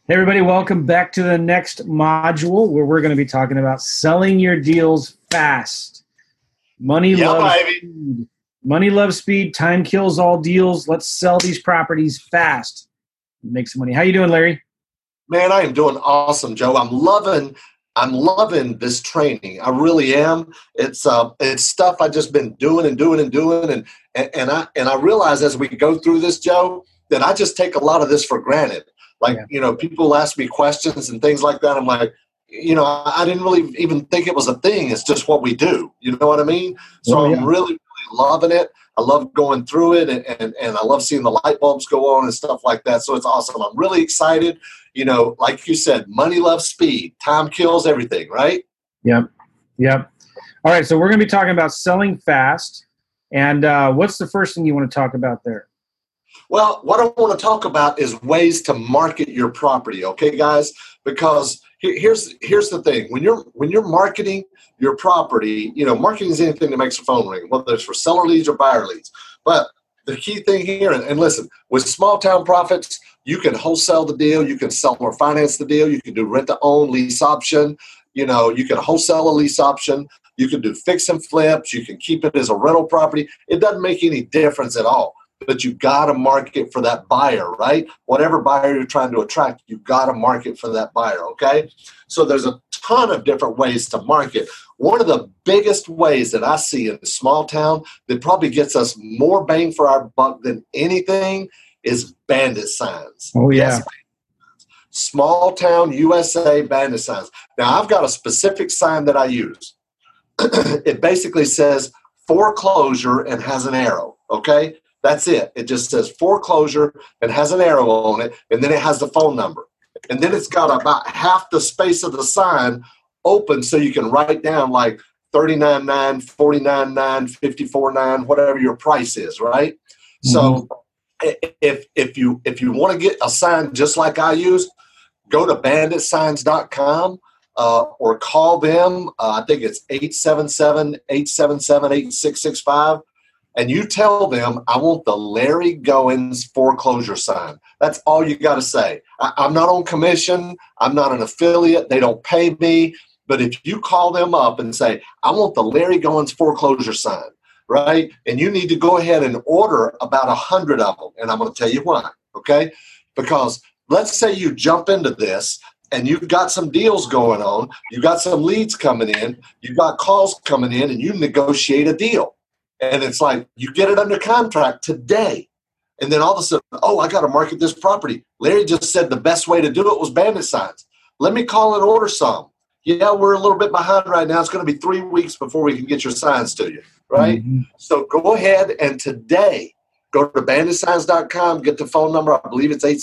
Hey everybody, welcome back to the next module where we're going to be talking about selling your deals fast. Money Yeah, loves baby. speed. Money loves speed. Time kills all deals. Let's sell these properties fast. Make some money. How you doing, Larry? Man, I am doing awesome, Joe. I'm loving this training. I really am. It's stuff I've just been doing and I realize as we go through this, Joe, that I just take a lot of this for granted. Like, Yeah. people ask me questions and things like that. I'm like, I didn't really even think it was a thing. It's just what we do. You know what I mean? So Oh, I'm yeah. really loving it. I love going through it and I love seeing the light bulbs go on and stuff like that. So it's awesome. I'm really excited. Like you said, money loves speed. Time kills everything, right? Yep. Yep. All right. So we're going to be talking about selling fast. And what's the first thing you want to talk about there? Well, what I want to talk about is ways to market your property, okay, guys? Because here's the thing: when you're marketing your property, marketing is anything that makes a phone ring, whether it's for seller leads or buyer leads. But the key thing here, and listen, with small town profits, you can wholesale the deal, you can sell or finance the deal, you can do rent to own, lease option, you can wholesale a lease option, you can do fix and flips, you can keep it as a rental property. It doesn't make any difference at all. But you got to market for that buyer, right? Whatever buyer you're trying to attract, you got to market for that buyer, okay? So there's a ton of different ways to market. One of the biggest ways that I see in a small town that probably gets us more bang for our buck than anything is bandit signs. Oh, yeah. Yes, small town USA bandit signs. Now, I've got a specific sign that I use. It basically says foreclosure and has an arrow, okay? That's it. It just says foreclosure and has an arrow on it, and then it has the phone number. And then it's got about half the space of the sign open so you can write down like 39.9, 49.9, 54.9, whatever your price is, right? So if you want to get a sign just like I use, go to banditsigns.com or call them. I think it's 877-877-8665. And you tell them, I want the Larry Goins foreclosure sign. That's all you got to say. I'm not on commission. I'm not an affiliate. They don't pay me. But if you call them up and say, I want the Larry Goins foreclosure sign, right? And you need to go ahead and order about 100 of them. And I'm going to tell you why, okay? Because let's say you jump into this and you've got some deals going on. You've got some leads coming in. You've got calls coming in, and you negotiate a deal. And it's like, you get it under contract today. And then all of a sudden, oh, I got to market this property. Larry just said the best way to do it was bandit signs. Let me call and order some. Yeah, we're a little bit behind right now. It's going to be 3 weeks before we can get your signs to you, right? So go ahead and today go to banditsigns.com, get the phone number. I believe it's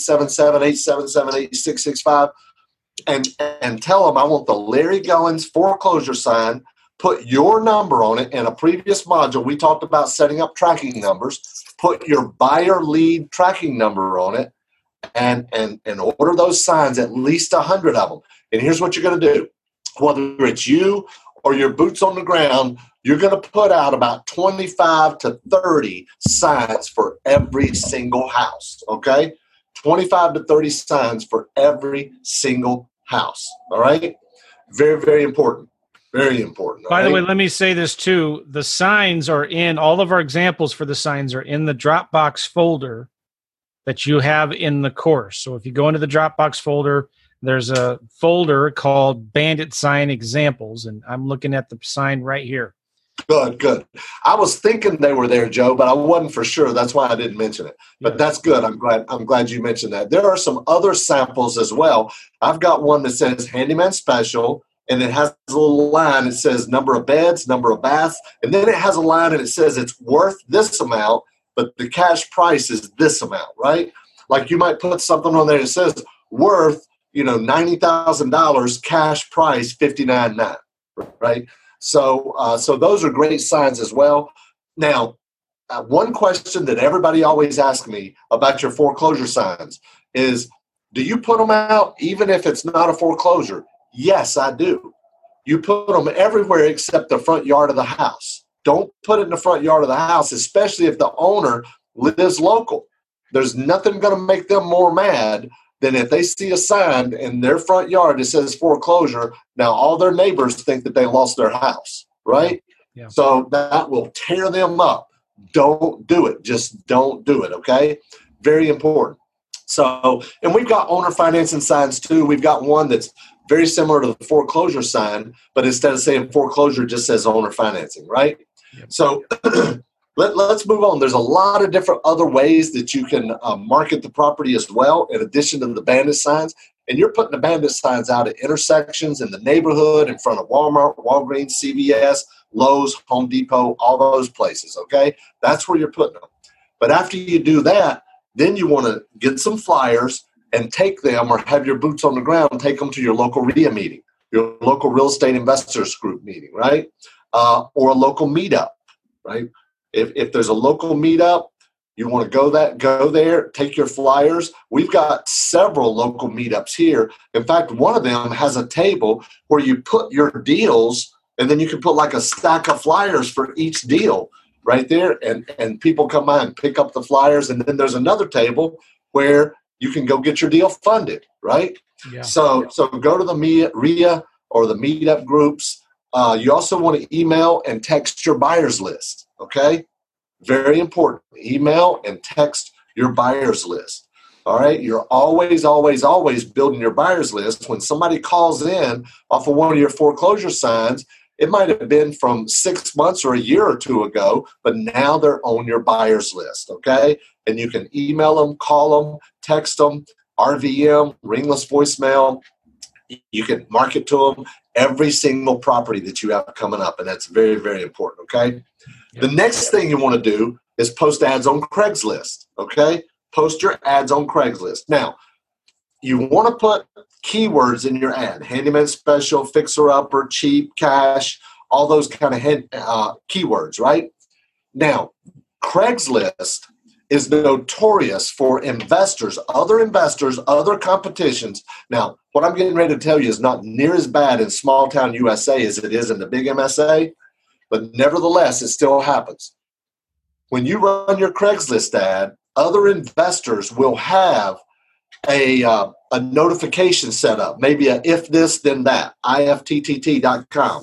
877-877-8665, and tell them I want the Larry Goins foreclosure sign. Put your number on it. In a previous module, we talked about setting up tracking numbers. Put your buyer lead tracking number on it and order those signs, at least 100 of them. And here's what you're going to do. Whether it's you or your boots on the ground, you're going to put out about 25 to 30 signs for every single house, okay? 25 to 30 signs for every single house, all right? Very, very important. Very important. By the way, let me say this too. The signs are in, all of our examples for the signs are in the Dropbox folder that you have in the course. So if you go into the Dropbox folder, there's a folder called Bandit Sign Examples, and I'm looking at the sign right here. Good. I was thinking they were there, Joe, but I wasn't for sure. That's why I didn't mention it. But that's good. I'm glad you mentioned that. There are some other samples as well. I've got one that says Handyman Special, and it has a little line. It says number of beds, number of baths, and then it has a line and it says it's worth this amount, but the cash price is this amount, right? Like you might put something on there that says worth, $90,000, cash price $59,900, right? So those are great signs as well. Now, one question that everybody always asks me about your foreclosure signs is, do you put them out even if it's not a foreclosure? Yes, I do. You put them everywhere except the front yard of the house. Don't put it in the front yard of the house, especially if the owner lives local. There's nothing going to make them more mad then if they see a sign in their front yard that says foreclosure, now all their neighbors think that they lost their house, right? Yeah. So that will tear them up. Don't do it. Just don't do it, okay? Very important. So, and we've got owner financing signs too. We've got one that's very similar to the foreclosure sign, but instead of saying foreclosure, it just says owner financing, right? Yep. So let's move on. There's a lot of different other ways that you can market the property as well, in addition to the bandit signs. And you're putting the bandit signs out at intersections in the neighborhood, in front of Walmart, Walgreens, CVS, Lowe's, Home Depot, all those places, okay? That's where you're putting them. But after you do that, then you want to get some flyers and take them, or have your boots on the ground, take them to your local RIA meeting, your local real estate investors group meeting, right? Or a local meetup, right? If there's a local meetup, you want to go there, take your flyers. We've got several local meetups here. In fact, one of them has a table where you put your deals, and then you can put like a stack of flyers for each deal right there, and people come by and pick up the flyers. And then there's another table where you can go get your deal funded, right? Yeah. So go to the RIA or the meetup groups. You also want to email and text your buyers list, okay? Very important. Email and text your buyers list. All right. You're always, always, always building your buyers list. When somebody calls in off of one of your foreclosure signs, it might have been from 6 months or a year or two ago, but now they're on your buyers list. Okay. And you can email them, call them, text them, RVM, ringless voicemail. You can market to them every single property that you have coming up. And that's very, very important. Okay. The next thing you want to do is post ads on Craigslist, okay? Post your ads on Craigslist. Now, you want to put keywords in your ad: handyman special, fixer-upper, cheap, cash, all those kind of keywords, right? Now, Craigslist is notorious for investors, other competitions. Now, what I'm getting ready to tell you is not near as bad in small-town USA as it is in the big MSA. But nevertheless, it still happens. When you run your Craigslist ad, other investors will have a notification set up, maybe a if this, then that, ifttt.com.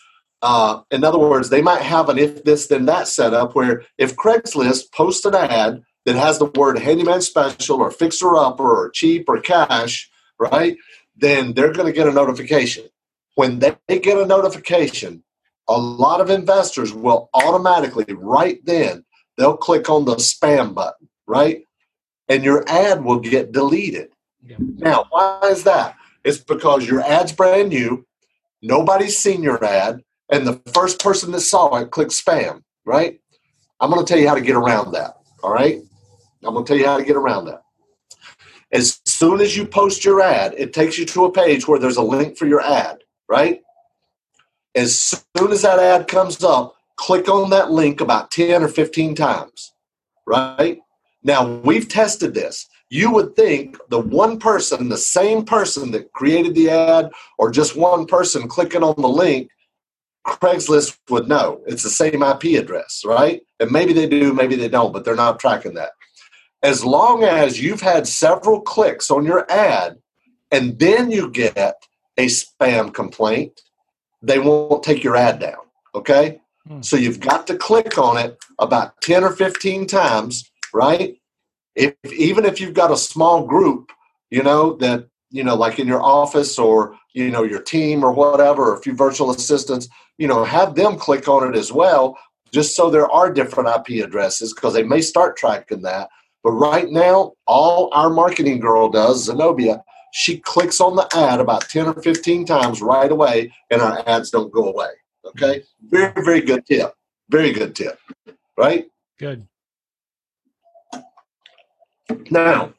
In other words, they might have an if this, then that set up where if Craigslist posts an ad that has the word handyman special or fixer-upper or cheap or cash, right, then they're going to get a notification. When they get a notification, a lot of investors will automatically, right then, they'll click on the spam button, right? And your ad will get deleted. Yeah. Now, why is that? It's because your ad's brand new, nobody's seen your ad, and the first person that saw it clicked spam, right? I'm going to tell you how to get around that, all right? I'm going to tell you how to get around that. As soon as you post your ad, it takes you to a page where there's a link for your ad, right? As soon as that ad comes up, click on that link about 10 or 15 times, right? Now, we've tested this. You would think the one person, the same person that created the ad, or just one person clicking on the link, Craigslist would know. It's the same IP address, right? And maybe they do, maybe they don't, but they're not tracking that. As long as you've had several clicks on your ad, and then you get a spam complaint, they won't take your ad down, okay? So you've got to click on it about 10 or 15 times, right? Even if you've got a small group, that, like in your office or, your team or whatever, or a few virtual assistants, have them click on it as well, just so there are different IP addresses, because they may start tracking that. But right now, all our marketing girl does, Zenobia, she clicks on the ad about 10 or 15 times right away, and our ads don't go away. Okay? Very, very good tip. Very good tip. Right? Good. Now,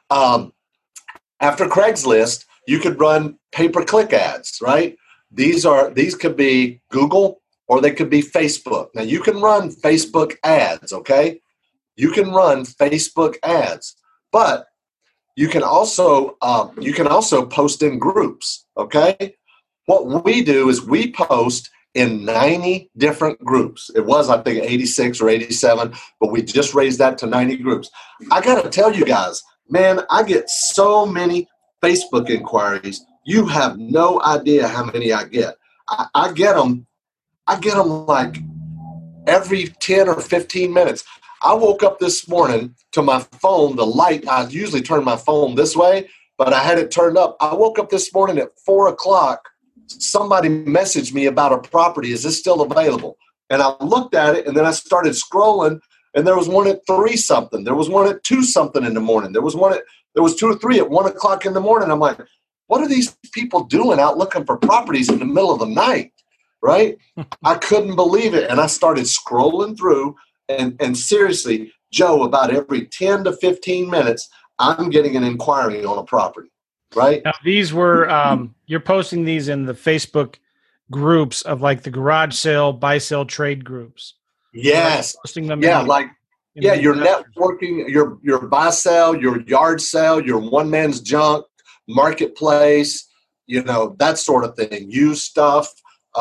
after Craigslist, you could run pay-per-click ads, right? These could be Google or they could be Facebook. Now, you can run Facebook ads, okay? You can run Facebook ads, but you can also post in groups, okay? What we do is we post in 90 different groups. It was, I think, 86 or 87, but we just raised that to 90 groups. I got to tell you guys, Man, I get so many Facebook inquiries. You have no idea how many I get. I get them. I get them like every 10 or 15 minutes. I woke up this morning to my phone, the light. I usually turn my phone this way, but I had it turned up. I woke up this morning at 4 o'clock. Somebody messaged me about a property. Is this still available? And I looked at it, and then I started scrolling, and there was one at 3 something. There was one at 2 something in the morning. There was 2 or 3 at 1 o'clock in the morning. I'm like, what are these people doing out looking for properties in the middle of the night? Right? I couldn't believe it. And I started scrolling through, and seriously, Joe, about every 10 to 15 minutes, I'm getting an inquiry on a property. Right? Now, these were, you're posting these in the Facebook groups of like the garage sale, buy, sell, trade groups. Yes. Posting them yeah. Your networking, your buy sell, your yard sale, your one man's junk, marketplace, that sort of thing, used stuff,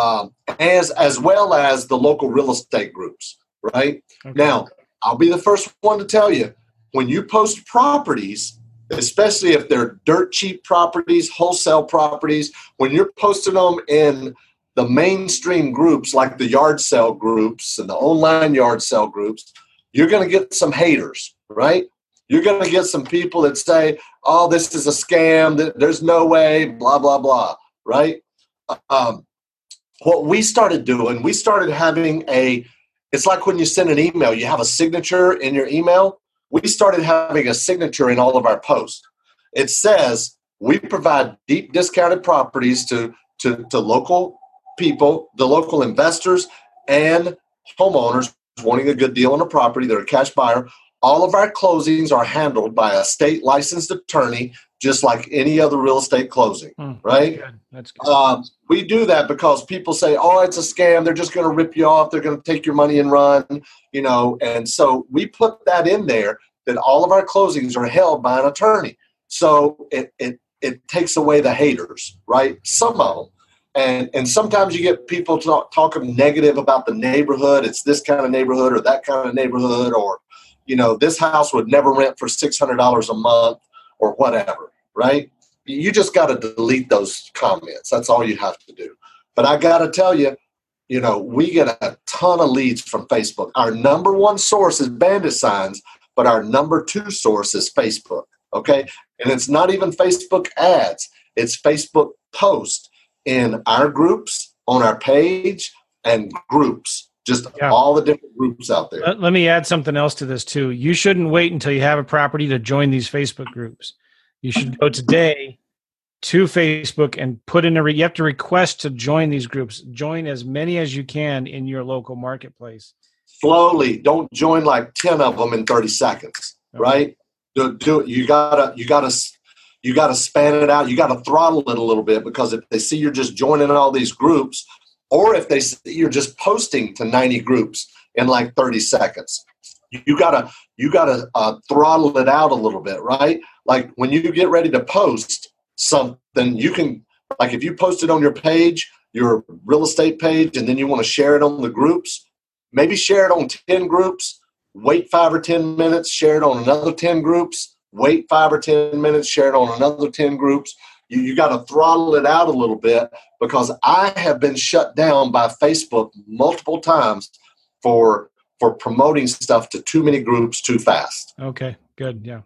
as well as the local real estate groups, right? Okay. Now, I'll be the first one to tell you, when you post properties, especially if they're dirt cheap properties, wholesale properties, when you're posting them in the mainstream groups like the yard sale groups and the online yard sale groups, you're going to get some haters, right? You're going to get some people that say, oh, this is a scam, there's no way, blah, blah, blah, right? What we started doing, we started having it's like when you send an email, you have a signature in your email. We started having a signature in all of our posts. It says, we provide deep discounted properties to local people, the local investors and homeowners wanting a good deal on a property. They're a cash buyer. All of our closings are handled by a state licensed attorney, just like any other real estate closing, right? That's good. We do that because people say, oh, it's a scam. They're just going to rip you off. They're going to take your money and run, and so we put that in there that all of our closings are held by an attorney. So it takes away the haters, right? Some of them. And sometimes you get people talking negative about the neighborhood. It's this kind of neighborhood or that kind of neighborhood, or, this house would never rent for $600 a month or whatever, right? You just got to delete those comments. That's all you have to do. But I got to tell you, we get a ton of leads from Facebook. Our number one source is Bandit Signs, but our number 2 source is Facebook, okay? And it's not even Facebook ads. It's Facebook posts in our groups, on our page, and groups, just all the different groups out there. Let me add something else to this, too. You shouldn't wait until you have a property to join these Facebook groups. You should go today to Facebook and put in you have to request to join these groups. Join as many as you can in your local marketplace. Slowly. Don't join like 10 of them in 30 seconds, right? Do it. You gotta span it out. You gotta throttle it a little bit, because if they see you're just joining all these groups, or if they see you're just posting to 90 groups in like 30 seconds, you gotta throttle it out a little bit, right? Like when you get ready to post something, you can, like if you post it on your page, your real estate page, and then you want to share it on the groups, maybe share it on 10 groups, wait 5 or 10 minutes, share it on another 10 groups, wait 5 or 10 minutes, share it on another 10 groups. You got to throttle it out a little bit, because I have been shut down by Facebook multiple times for promoting stuff to too many groups too fast. Okay, good. Yeah.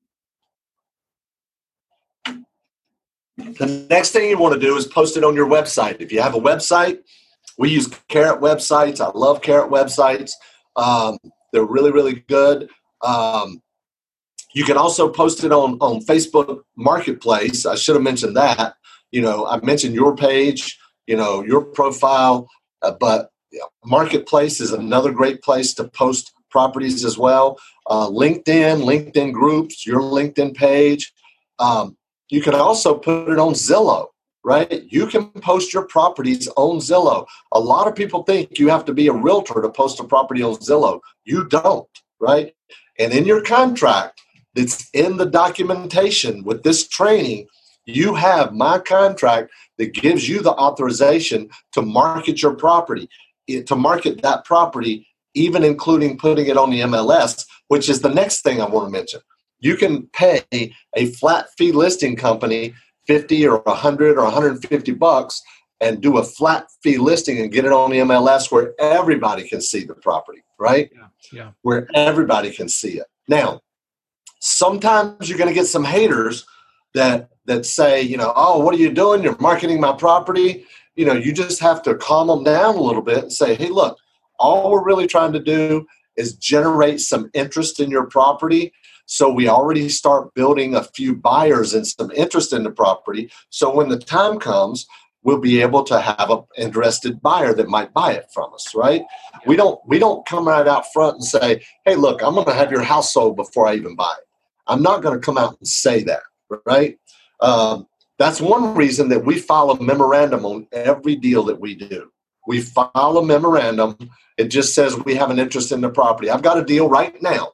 The next thing you want to do is post it on your website. If you have a website, we use Carrot websites. I love Carrot websites. They're really, really good. You can also post it on Facebook Marketplace. I should have mentioned that. I mentioned your page, your profile, but Marketplace is another great place to post properties as well. LinkedIn groups, your LinkedIn page. You can also put it on Zillow, right? You can post your properties on Zillow. A lot of people think you have to be a realtor to post a property on Zillow. You don't, right? And in your contract, it's in the documentation with this training, you have my contract that gives you the authorization to market your property, to market that property, even including putting it on the MLS, which is the next thing I want to mention. You can pay a flat fee listing company 50 or 100 or 150 bucks and do a flat fee listing and get it on the MLS where everybody can see the property, right? Yeah. Where everybody can see it. Now, sometimes you're going to get some haters that say, you know, oh, what are you doing? You're marketing my property. You know, you just have to calm them down a little bit and say, hey, look, all we're really trying to do is generate some interest in your property. So we already start building a few buyers and some interest in the property. So when the time comes, we'll be able to have an interested buyer that might buy it from us, right? Yeah. We don't come right out front and say, hey, look, I'm going to have your house sold before I even buy it. I'm not going to come out and say that, right? That's one reason that we file a memorandum on every deal that we do. We file a memorandum. It just says we have an interest in the property. I've got a deal right now.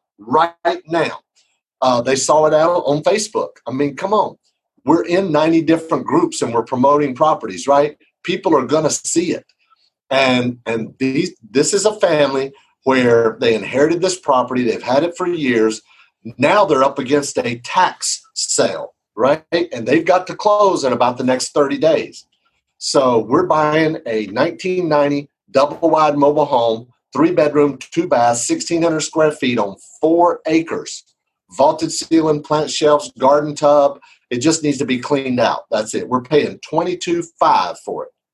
They saw it out on Facebook. I mean, come on. We're in 90 different groups and we're promoting properties, right? People are going to see it. And this is a family where they inherited this property. They've had it for years. Now they're up against a tax sale, right? And they've got to close in about the next 30 days. So we're buying a 1990 double-wide mobile home, 3-bedroom, 2-bath, 1,600 square feet on 4 acres. Vaulted ceiling, plant shelves, garden tub. It just needs to be cleaned out. That's it. We're paying $22,500 for it,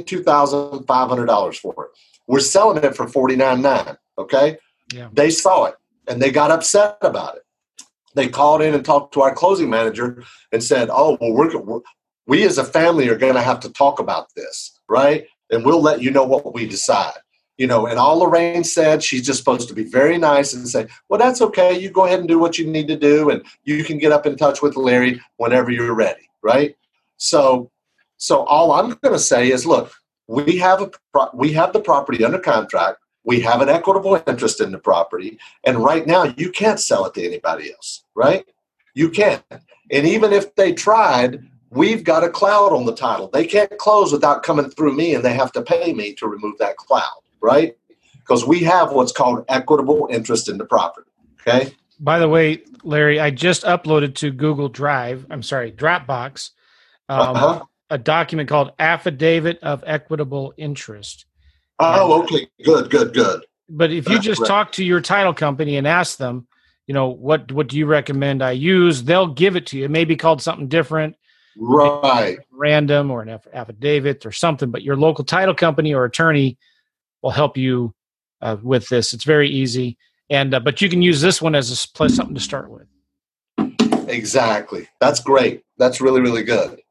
$22,500 for it. We're selling it for $49,900. Okay. Yeah. They saw it and they got upset about it. They called in and talked to our closing manager and said, "Oh, well, we as a family are going to have to talk about this, right? And we'll let you know what we decide." You know, and all Lorraine said, she's just supposed to be very nice and say, well, that's okay. You go ahead and do what you need to do, and you can get up in touch with Larry whenever you're ready, right? So all I'm going to say is, look, we have the property under contract. We have an equitable interest in the property, and right now you can't sell it to anybody else, right? You can't. And even if they tried, we've got a cloud on the title. They can't close without coming through me, and they have to pay me to remove that cloud. Right? Because we have what's called equitable interest in the property. Okay. By the way, Larry, I just uploaded to Dropbox, a document called Affidavit of Equitable Interest. Oh, okay. Good. But if you just talk to your title company and ask them, you know, what do you recommend I use? They'll give it to you. It may be called something different. Right. Random or an affidavit or something, but your local title company or attorney will help you with this. It's very easy, and but you can use this one as something to start with. Exactly. That's great. That's really, really good.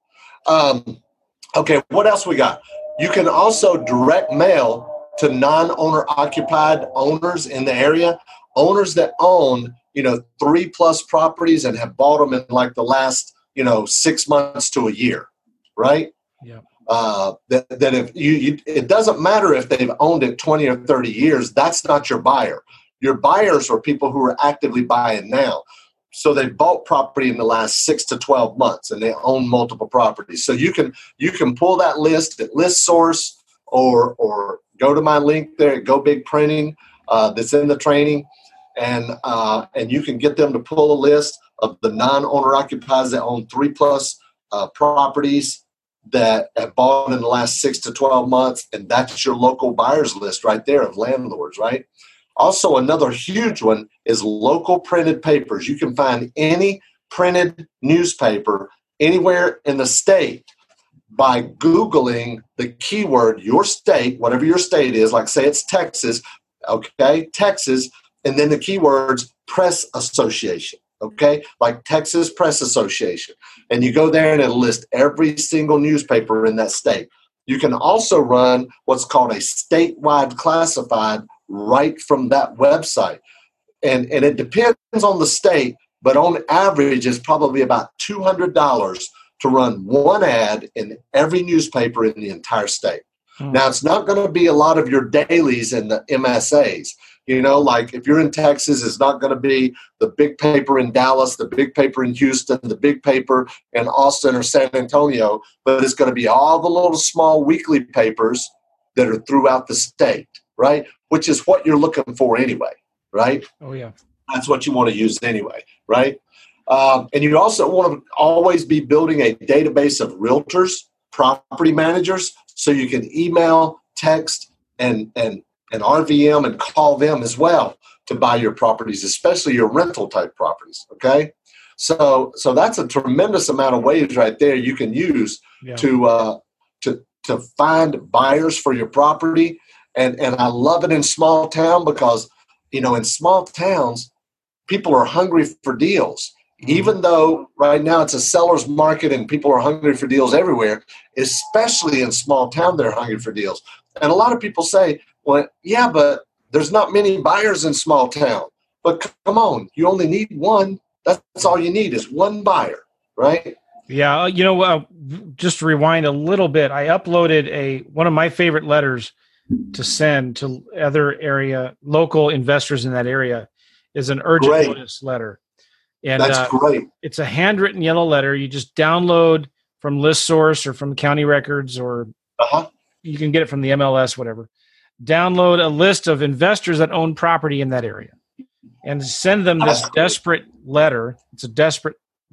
Okay, what else we got? You can also direct mail to non-owner occupied owners in the area, owners that own 3+ properties and have bought them in like the last 6 months to a year, right? Yeah. That if it doesn't matter if they've owned it 20 or 30 years, that's not your buyer. Your buyers are people who are actively buying now. So they bought property in the last 6 to 12 months and they own multiple properties. So you can pull that list at ListSource or go to my link there at Go Big Printing that's in the training, and you can get them to pull a list of the non-owner occupiers that own 3+ properties that have bought in the last 6 to 12 months, and that's your local buyers list right there of landlords, right? Also, another huge one is local printed papers. You can find any printed newspaper anywhere in the state by Googling the keyword, your state, whatever your state is, like say it's Texas, okay, Texas, and then the keywords press association. Okay, like Texas Press Association. And you go there and it'll list every single newspaper in that state. You can also run what's called a statewide classified right from that website. And it depends on the state, but on average, it's probably about $200 to run one ad in every newspaper in the entire state. Now, it's not going to be a lot of your dailies and the MSAs. Like if you're in Texas, it's not going to be the big paper in Dallas, the big paper in Houston, the big paper in Austin or San Antonio, but it's going to be all the little small weekly papers that are throughout the state, right? Which is what you're looking for anyway, right? Oh, yeah. That's what you want to use anyway, right? And you also want to always be building a database of realtors, property managers, so you can email, text, and RVM and call them as well to buy your properties, especially your rental type properties. Okay, so that's a tremendous amount of ways right there you can use to find buyers for your property. And I love it in small town because, in small towns, people are hungry for deals. Even though right now it's a seller's market and people are hungry for deals everywhere, especially in small town, they're hungry for deals. And a lot of people say, well, yeah, but there's not many buyers in small town. But come on, you only need one. That's all you need is one buyer, right? Yeah, just to rewind a little bit, I uploaded one of my favorite letters to send to other local investors in that area is an urgent notice letter. And that's great. It's a handwritten yellow letter. You just download from ListSource or from County Records, or you can get it from the MLS, whatever. Download a list of investors that own property in that area and send them this desperate letter. It's a desperate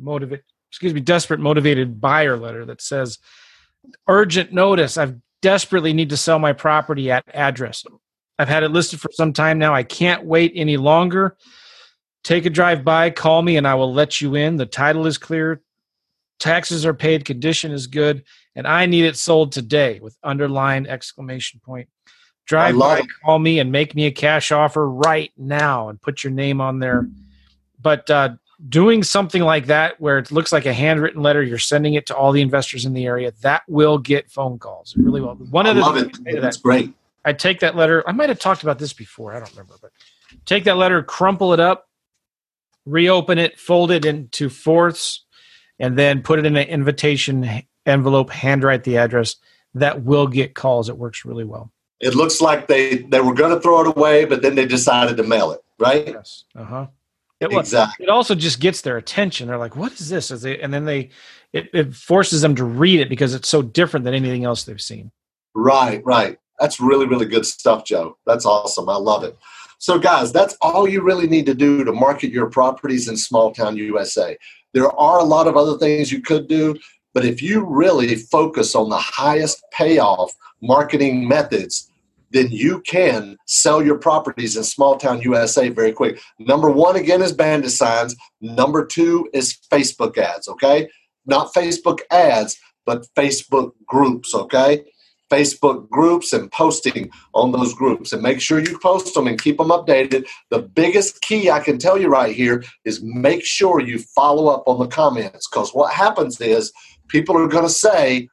motivated buyer letter that says, urgent notice. I desperately need to sell my property at address. I've had it listed for some time now. I can't wait any longer. Take a drive by, call me, and I will let you in. The title is clear. Taxes are paid. Condition is good. And I need it sold today with underlined exclamation point. Drive by, call me, and make me a cash offer right now and put your name on there. But doing something like that where it looks like a handwritten letter, you're sending it to all the investors in the area, that will get phone calls. It really will. I love it. That's great. I take that letter. I might have talked about this before. I don't remember. But take that letter, crumple it up, reopen it, fold it into fourths, and then put it in an invitation envelope, handwrite the address. That will get calls. It works really well. It looks like they were going to throw it away, but then they decided to mail it, right? Yes. Uh-huh. Exactly. It also just gets their attention. They're like, what is this? And then it forces them to read it because it's so different than anything else they've seen. Right. That's really, really good stuff, Joe. That's awesome. I love it. So, guys, that's all you really need to do to market your properties in small town USA. There are a lot of other things you could do, but if you really focus on the highest payoff marketing methods, then you can sell your properties in small town USA very quick. Number one, again, is bandit signs. Number two is Facebook ads, okay? Not Facebook ads, but Facebook groups, okay? Facebook groups and posting on those groups, and make sure you post them and keep them updated. The biggest key I can tell you right here is make sure you follow up on the comments, because what happens is people are going to say,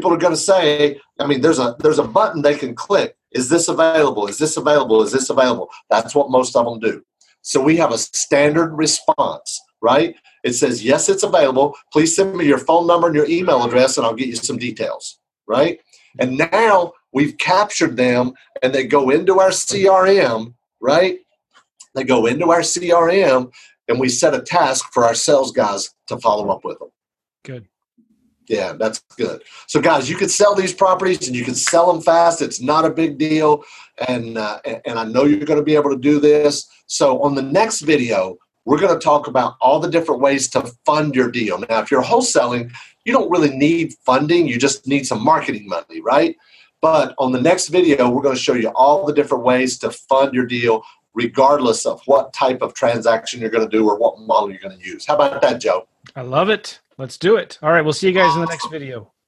I mean, there's a button they can click. Is this available? Is this available? Is this available? That's what most of them do. So we have a standard response, right? It says, yes, it's available. Please send me your phone number and your email address, and I'll get you some details, right? And now we've captured them, and they go into our CRM, right? They go into our CRM, and we set a task for our sales guys to follow up with them. Good. Yeah, that's good. So, guys, you can sell these properties, and you can sell them fast. It's not a big deal, and I know you're going to be able to do this. So on the next video, we're going to talk about all the different ways to fund your deal. Now, if you're wholesaling, you don't really need funding. You just need some marketing money, right? But on the next video, we're going to show you all the different ways to fund your deal, regardless of what type of transaction you're going to do or what model you're going to use. How about that, Joe? I love it. Let's do it. All right. We'll see you guys in the next video.